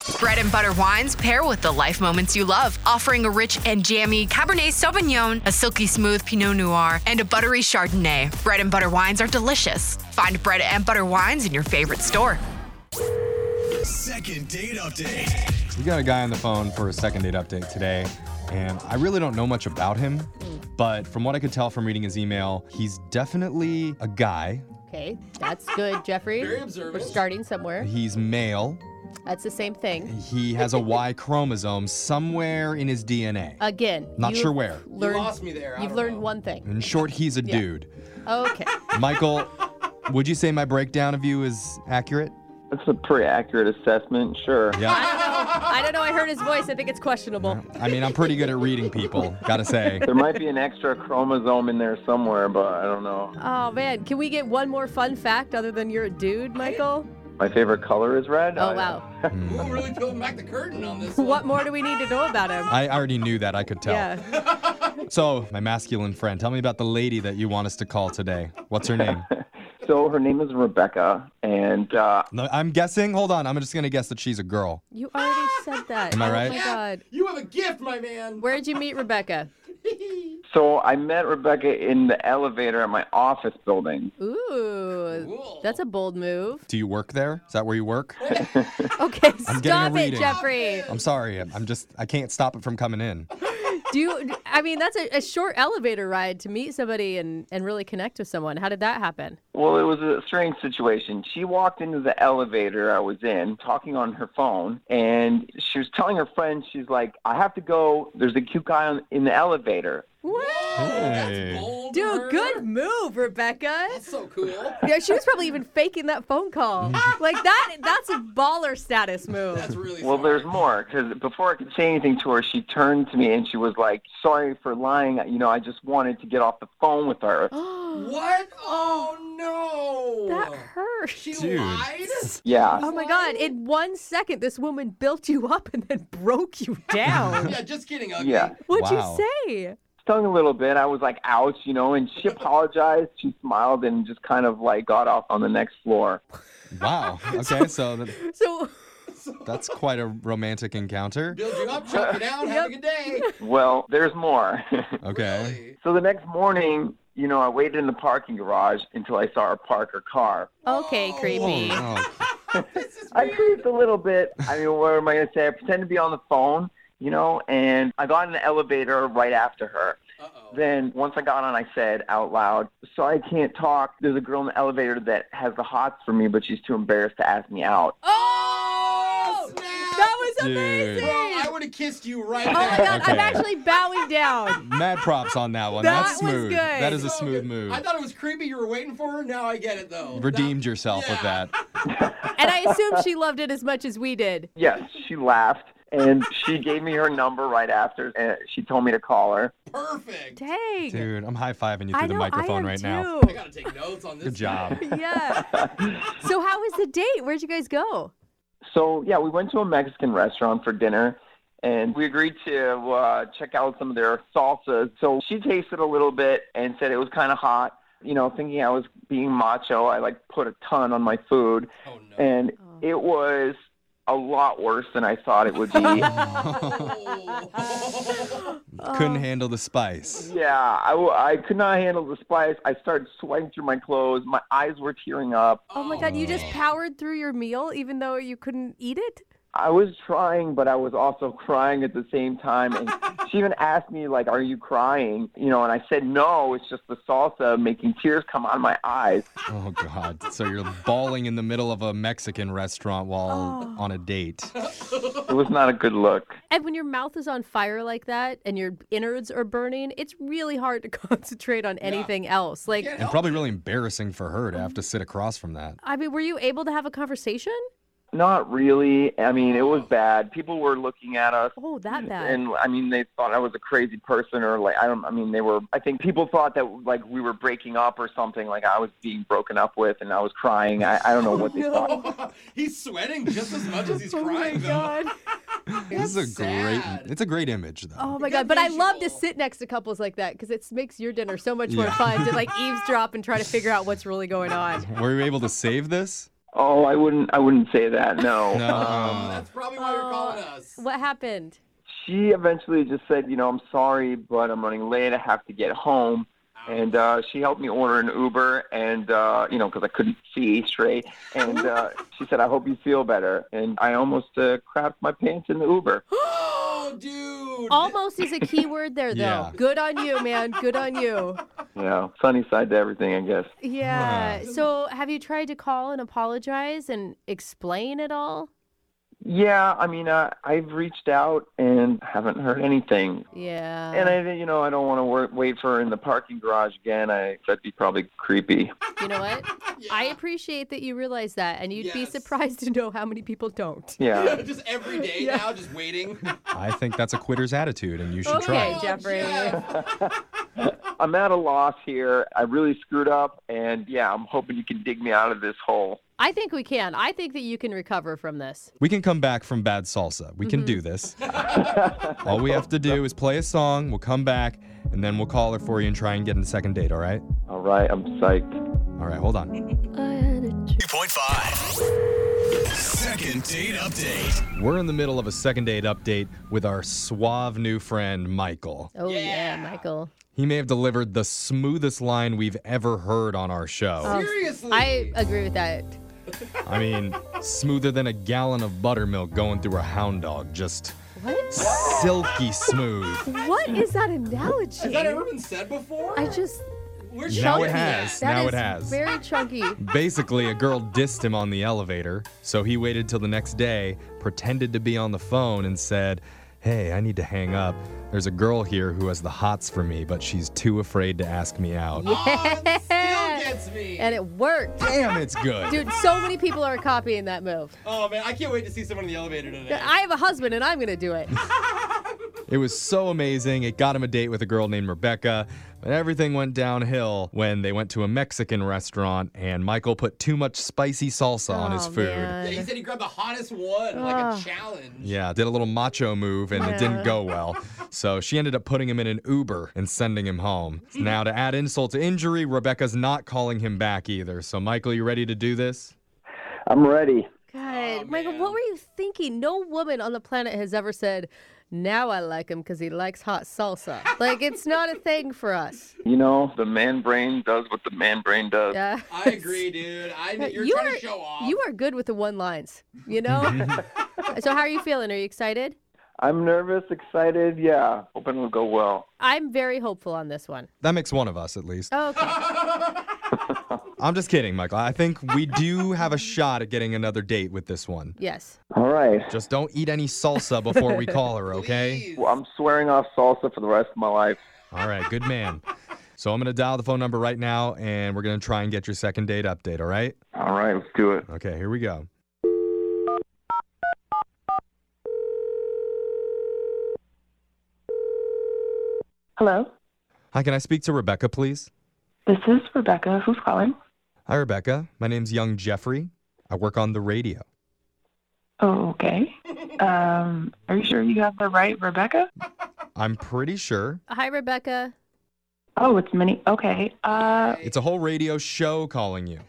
Bread and butter wines pair with the life moments you love, offering a rich and jammy Cabernet Sauvignon, a silky smooth Pinot Noir, and a buttery Chardonnay. Bread and butter wines are delicious. Find Bread and butter wines in your favorite store. Second date update. We got a guy on the phone for a second date update today, and I really don't know much about him, but from what I could tell from reading his email, he's definitely a guy. Okay, that's good, Jeffrey. Very observant. We're starting somewhere. He's male. That's the same thing. He has a Y chromosome somewhere in his DNA. Again. Not sure where. You lost me there. You've learned one thing. In short, he's a dude. Okay. Michael, would you say my breakdown of you is accurate? That's a pretty accurate assessment, sure. Yeah. I don't know. I heard his voice. I think it's questionable. I mean, I'm pretty good at reading people, gotta say. There might be an extra chromosome in there somewhere, but I don't know. Oh, man. Can we get one more fun fact other than you're a dude, Michael? My favorite color is red. Oh, wow. We're really peeling back the curtain on this one. What more do we need to know about him? I already knew that, I could tell. Yeah. So, my masculine friend, tell me about the lady that you want us to call today. What's her name? So her name is Rebecca, and No, I'm guessing, hold on, I'm just gonna guess that she's a girl. You already said that. Am I right? Oh, my God. You have a gift, my man. Where did you meet Rebecca? so I met Rebecca in the elevator at my office building. Ooh, Cool. that's a bold move. Do you work there? Is that where you work? Okay, I'm getting a stop it, reading. Jeffrey. I'm sorry, I can't stop it from coming in. I mean, that's a short elevator ride to meet somebody and really connect with someone. How did that happen? Well, it was a strange situation. She walked into the elevator I was in, talking on her phone, and she was telling her friend, she's like, I have to go. There's a cute guy in the elevator. What? Hey. That's bold. Dude, Her. good move, Rebecca. That's so cool. Yeah, she was probably even faking that phone call. Like, that's a baller status move. That's really Well, smart. there's more, because before I could say anything to her, she turned to me and she was like, sorry for lying. I just wanted to get off the phone with her. What? Oh, no. That hurt. She Dude. lied? Yeah. Oh, my God. In 1 second, this woman built you up and then broke you down. Yeah, just kidding, ugly. Yeah. What'd Wow. you say? Stung a little bit. I was like, ouch, and she apologized. She smiled and just kind of like got off on the next floor. Wow. Okay, so So, that's quite a romantic encounter. Build you up, chop you down, have a good day. Well, there's more. Okay. Really? So the next morning, I waited in the parking garage until I saw her park her car. okay, creepy. Oh, I creeped a little bit. I mean, what am I going to say? I pretended to be on the phone, and I got in the elevator right after her. Uh-oh. Then once I got on, I said out loud, sorry, I can't talk. There's a girl in the elevator that has the hots for me, but she's too embarrassed to ask me out. Oh! Snap! That was Dude. amazing! Bro, I would have kissed you right Oh, there. my God. I'm Okay. actually bowing down. mad props on that one. That That's was smooth. good. That is a So smooth good. move. I thought it was creepy you were waiting for her. Now I get it, though. Redeemed yourself with Yeah. that. And I assume she loved it as much as we did. Yes, she laughed, and she gave me her number right after, and she told me to call her. Perfect. Dang. Dude, I'm high-fiving you I through the know, microphone I am right now. too. I got to take notes on this. Good job. Yeah. So how was the date? Where'd you guys go? So, yeah, we went to a Mexican restaurant for dinner, and we agreed to check out some of their salsas. So she tasted a little bit and said it was kind of hot. Thinking I was being macho, I, put a ton on my food, Oh, no. and it was a lot worse than I thought it would be. Couldn't handle the spice. Yeah, I could not handle the spice. I started sweating through my clothes. My eyes were tearing up. Oh my God, you just powered through your meal even though you couldn't eat it? I was trying, but I was also crying at the same time. And she even asked me, are you crying? And I said, no, it's just the salsa making tears come out of my eyes. Oh, God. So you're bawling in the middle of a Mexican restaurant while on a date. It was not a good look. And when your mouth is on fire like that and your innards are burning, it's really hard to concentrate on anything else. And probably really embarrassing for her to have to sit across from that. I mean, were you able to have a conversation? Not really. I mean, it was bad. People were looking at us. Oh, that bad. And I mean, they thought I was a crazy person, or I think people thought that we were breaking up or something, I was being broken up with and I was crying. I don't know what they thought. He's sweating just as much as he's Oh crying, my God. This is sad. it's a great image, though. Oh my Good God. But I love to visual. sit next to couples like that because it makes your dinner so much more Yeah. fun to eavesdrop and try to figure out what's really going on. Were you able to save this? Oh, I wouldn't say that. No. No. That's probably why you're calling us. What happened? She eventually just said, I'm sorry, but I'm running late. I have to get home. And she helped me order an Uber, and because I couldn't see straight. And she said, "I hope you feel better." And I almost crapped my pants in the Uber. Oh, dude. Almost is a key word there, though. Yeah. Good on you, man. Good on you. Sunny side to everything, I guess. Yeah. So have you tried to call and apologize and explain it all? Yeah, I mean, I've reached out and haven't heard anything. Yeah. And I don't want to wait for her in the parking garage again. That'd be probably creepy. You know what? Yeah. I appreciate that you realize that, and you'd be Yes. surprised to know how many people don't. Yeah. Just every day now, just waiting. I think that's a quitter's attitude, and you should try. Okay, Jeffrey. Jeff. I'm at a loss here. I really screwed up, and I'm hoping you can dig me out of this hole. I think we can. I think that you can recover from this. We can come back from bad salsa. We can do this. All we have to do is play a song, we'll come back, and then we'll call her for you and try and get in a second date, all right? All right, I'm psyched. All right, hold on. 2.5. Second date update. We're in the middle of a second date update with our suave new friend, Michael. Oh, yeah, Yeah. Michael. He may have delivered the smoothest line we've ever heard on our show. Seriously. I agree with that. I mean, smoother than a gallon of buttermilk going through a hound dog. Just What? silky smooth. What is that analogy? Has that ever been said before? I just... We're Now it chunky. has. That Now is it has. very chunky. Basically, a girl dissed him on the elevator, so he waited till the next day, pretended to be on the phone, and said, "Hey, I need to hang up. There's a girl here who has the hots for me, but she's too afraid to ask me out." Oh, it still gets me. And it worked. Damn, it's good. Dude, so many people are copying that move. Oh, man, I can't wait to see someone in the elevator today. I have a husband, and I'm going to do it. It was so amazing. It got him a date with a girl named Rebecca. But everything went downhill when they went to a Mexican restaurant and Michael put too much spicy salsa on his Oh, food. man. Yeah, he said he grabbed the hottest one, like a challenge. Yeah, did a little macho move and it didn't go well. So she ended up putting him in an Uber and sending him home. Now, to add insult to injury, Rebecca's not calling him back either. So, Michael, you ready to do this? I'm ready. God, Michael, man. what were you thinking? No woman on the planet has ever said, "Now I like him because he likes hot salsa." Like, it's not a thing for us. The man brain does what the man brain does. Yeah. I agree, dude. You're trying to show off. You are good with the one lines, you know? So how are you feeling? Are you excited? I'm nervous, excited. Yeah, hoping it'll go well. I'm very hopeful on this one. That makes one of us, at least. Oh, okay. I'm just kidding, Michael. I think we do have a shot at getting another date with this one. Yes. All right. Just don't eat any salsa before we call her, okay? Please. Well, I'm swearing off salsa for the rest of my life. All right, good man. So I'm going to dial the phone number right now, and we're going to try and get your second date update, all right? All right, let's do it. Okay, here we go. Hello, Hi, can I speak to Rebecca, please? this is Rebecca. Who's calling? Hi, Rebecca. My name's young Jeffrey. I work on the radio. Oh, okay. Are you sure you got the right Rebecca? I'm pretty sure. Hi, Rebecca. Oh, it's Minnie. Okay. It's a whole radio show calling you.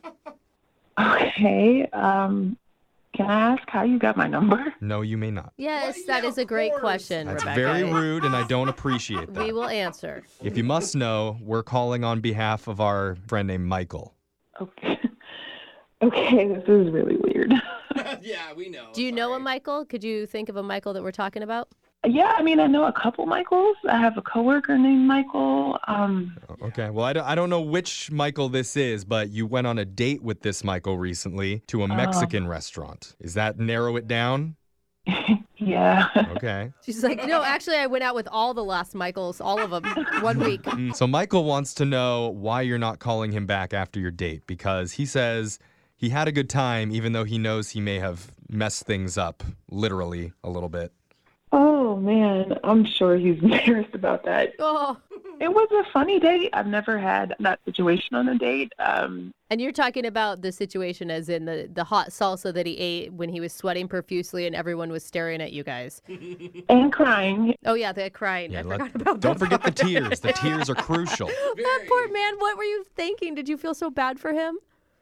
Okay. Can I ask how you got my number? No, you may not. Yes, Well, that yeah, is a of great course. question, That's Rebecca. very rude, and I don't appreciate that. We will answer. If you must know, we're calling on behalf of our friend named Michael. Okay. Okay, this is really weird. Yeah, we know. Do you know a Sorry. Michael? Could you think of a Michael that we're talking about? Yeah, I mean, I know a couple Michaels. I have a coworker named Michael. Okay, well, I don't know which Michael this is, but you went on a date with this Michael recently to a Mexican restaurant. Is that narrow it down? Yeah. Okay. She's like, no, actually, I went out with all the last Michaels, all of them, 1 week. So Michael wants to know why you're not calling him back after your date, because he says he had a good time, even though he knows he may have messed things up, literally, a little bit. Oh, man. I'm sure he's embarrassed about that. Oh, It was a funny date. I've never had that situation on a date. and you're talking about the situation as in the hot salsa that he ate when he was sweating profusely and everyone was staring at you guys. And crying. Oh, yeah, the crying. I forgot about Don't that forget the part. tears. The tears are crucial. That poor man, what were you thinking? Did you feel so bad for him?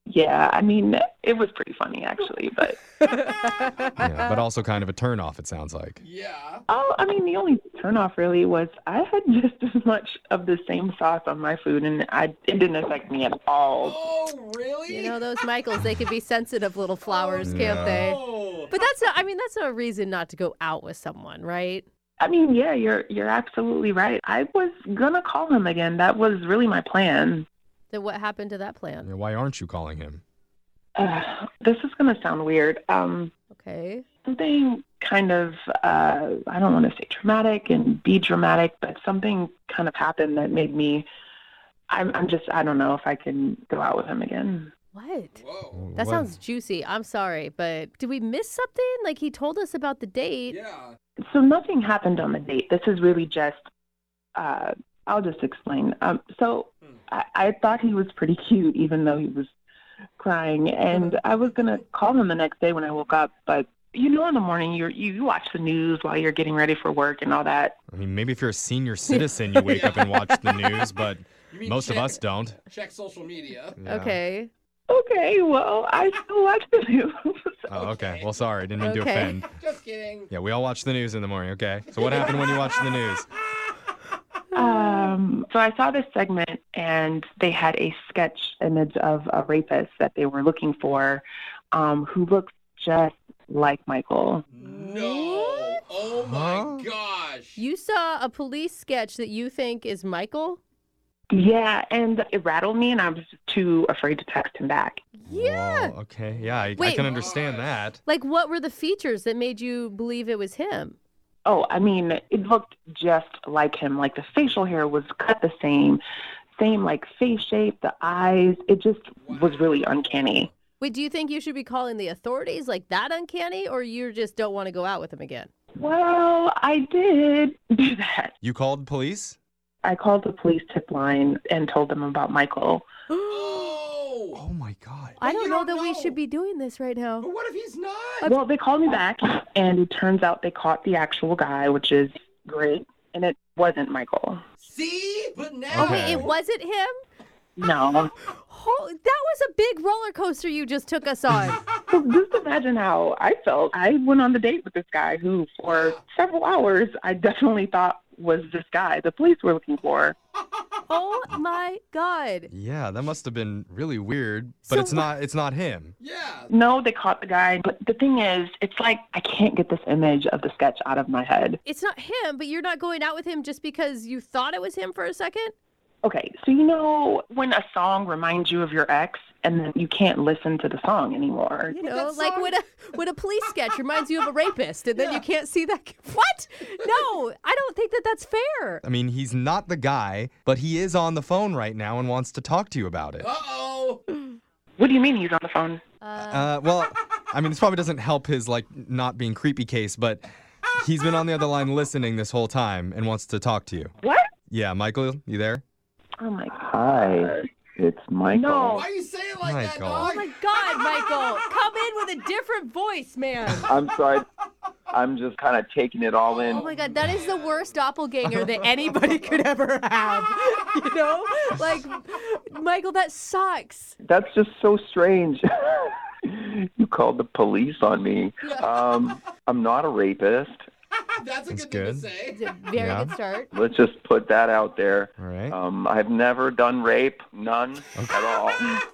Yeah, I mean, it was pretty funny, actually, but... Yeah, but also kind of a turnoff, it sounds like. Yeah. Oh, I mean, the only turnoff really was I had just as much of the same sauce on my food, and it didn't affect me at all. Oh, really? You know, those Michaels, they can be sensitive little flowers, can't they? Oh. But that's not, I mean, that's no reason not to go out with someone, right? I mean, yeah, you're absolutely right. I was gonna call him again. That was really my plan. Then what happened to that plan? Yeah, why aren't you calling him? This is gonna sound weird. Okay. Something kind of, I don't want to say traumatic and be dramatic, but something kind of happened that made me, I don't know if I can go out with him again. What? Whoa. That What- sounds juicy. I'm sorry, but did we miss something? Like, he told us about the date. Yeah. So nothing happened on the date. This is really just, I'll just explain. I thought he was pretty cute, even though he was crying. And I was going to call him the next day when I woke up. But, you know, in the morning, you watch the news while you're getting ready for work and all that. I mean, maybe if you're a senior citizen, you wake up and watch the news, but You mean most of us don't. Check social media. Yeah. Okay. Okay, well, I still watch the news. Oh, okay. Well, sorry. Didn't mean to Okay. offend. Just kidding. Yeah, we all watch the news in the morning, okay? So what happened when you watched the news? So I saw this segment, and they had a sketch image of a rapist that they were looking for, who looks just like Michael. No. Oh my gosh. You saw a police sketch that you think is Michael? Yeah, and it rattled me, and I was too afraid to text him back. Yeah. Whoa, okay. Yeah, I Wait. can understand that. Like, what were the features that made you believe it was him? Oh, I mean, it looked just like him. Like the facial hair was cut the same like face shape, the eyes. It just was really uncanny. Wait, do you think you should be calling the authorities like that uncanny, or you just don't want to go out with him again? Well, I did do that. You called police? I called the police tip line and told them about Michael. Oh. Oh my God. I you don't know don't that we know. should be doing this right now. But what if he's not? Well, they called me back, and it turns out they caught the actual guy, which is great, and it wasn't Michael. See? But now. Oh, wait, Okay. it wasn't him? No. Oh, that was a big roller coaster you just took us on. So just imagine how I felt. I went on the date with this guy who, for several hours, I definitely thought was this guy the police were looking for. Oh my God. Yeah, that must have been really weird, but So it's not him. Yeah. No, they caught the guy. But the thing is, it's like I can't get this image of the sketch out of my head. It's not him, but you're not going out with him just because you thought it was him for a second? Okay, so you know when a song reminds you of your ex and then you can't listen to the song anymore? You But know, that like song- when a police sketch reminds you of a rapist and then you can't see that. What? No, I don't think that that's fair. I mean, he's not the guy, but he is on the phone right now and wants to talk to you about it. Uh-oh. What do you mean he's on the phone? Well, I mean, this probably doesn't help his, like, not being creepy case, but he's been on the other line listening this whole time and wants to talk to you. What? Yeah, Michael, you there? Oh my God. Hi, it's Michael. No. Why you say it like that, Michael. dog? Oh my God, Michael, come in with a different voice, man. I'm sorry. I'm just kind of taking it all in. Oh my God, that is the worst doppelganger that anybody could ever have. You know? Like, Michael, that sucks. That's just so strange. You called the police on me. I'm not a rapist. That's a That's good thing to good. say. It's a very Yeah. good start. Let's just put that out there. All right. I've never done rape, none at all.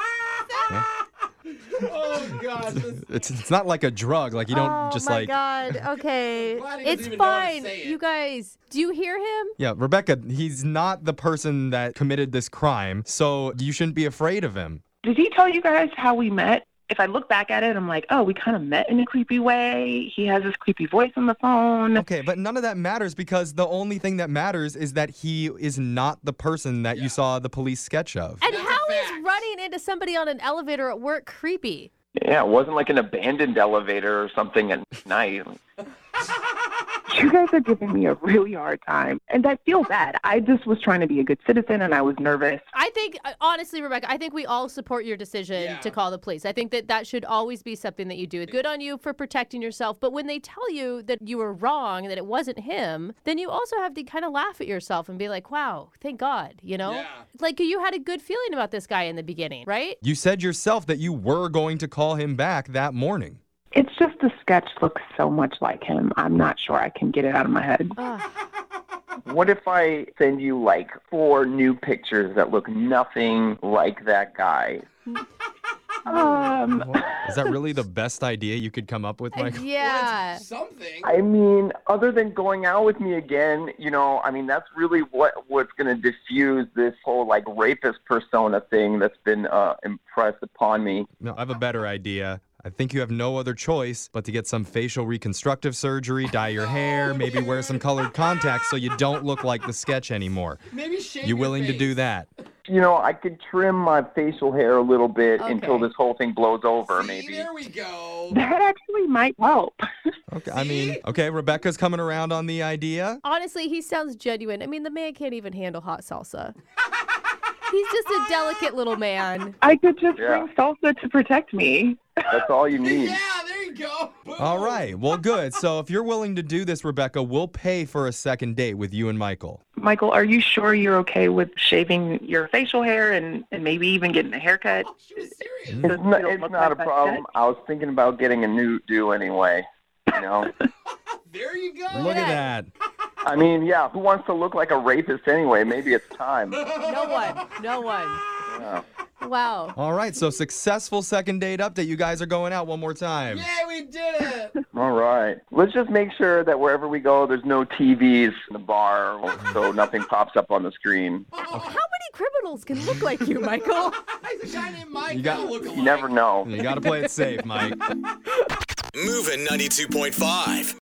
Oh, gosh. It's not like a drug. Like, you don't just, oh my like... God. Okay. Glad he doesn't It's even know how to fine. say it. You guys, do you hear him? Yeah, Rebecca, he's not the person that committed this crime, so you shouldn't be afraid of him. Did he tell you guys how we met? If I look back at it, I'm like, oh, we kind of met in a creepy way. He has this creepy voice on the phone. Okay, but none of that matters because the only thing that matters is that he is not the person that you saw the police sketch of. And That's a how is fact. running into somebody on an elevator at work creepy? Yeah, it wasn't like an abandoned elevator or something at night. You guys are giving me a really hard time, and I feel bad. I just was trying to be a good citizen, and I was nervous. I think, honestly, Rebecca, I think we all support your decision to call the police. I think that should always be something that you do. Good on you for protecting yourself, but when they tell you that you were wrong, that it wasn't him, then you also have to kind of laugh at yourself and be like, wow, thank God, you know? Yeah. Like, you had a good feeling about this guy in the beginning, right? You said yourself that you were going to call him back that morning. It's just the sketch looks so much like him. I'm not sure I can get it out of my head. What if I send you like 4 new pictures that look nothing like that guy? Is that really the best idea you could come up with, Michael? Yeah. Something. I mean, other than going out with me again, I mean, that's really what's going to diffuse this whole like rapist persona thing that's been impressed upon me. No, I have a better idea. I think you have no other choice but to get some facial reconstructive surgery, dye your hair, maybe wear some colored contacts so you don't look like the sketch anymore. Maybe shave You your willing to face. do that? I could trim my facial hair a little bit until Okay. this whole thing blows over, See, maybe. there we go. That actually might help. Okay, I mean, okay, Rebecca's coming around on the idea. Honestly, he sounds genuine. I mean, the man can't even handle hot salsa. He's just a delicate little man. I could just Yeah. bring salsa to protect me. That's all you need. Yeah, there you go. Boom. All right, well, good. So if you're willing to do this, Rebecca, we'll pay for a second date with you and Michael. Michael, are you sure you're okay with shaving your facial hair and maybe even getting a haircut? She was serious. It's You don't not look a like that problem. yet? I was thinking about getting a new do anyway. There you go. Look at that. I mean, yeah, who wants to look like a rapist anyway? Maybe it's time. No one. Yeah. Wow. All right, so successful second date update. You guys are going out one more time. Yeah, we did it. All right. Let's just make sure that wherever we go, there's no TVs in the bar so nothing pops up on the screen. How many criminals can look like you, Michael? He's a guy named Mike. You got- Look You never know. You got to play it safe, Mike. Moving 92.5.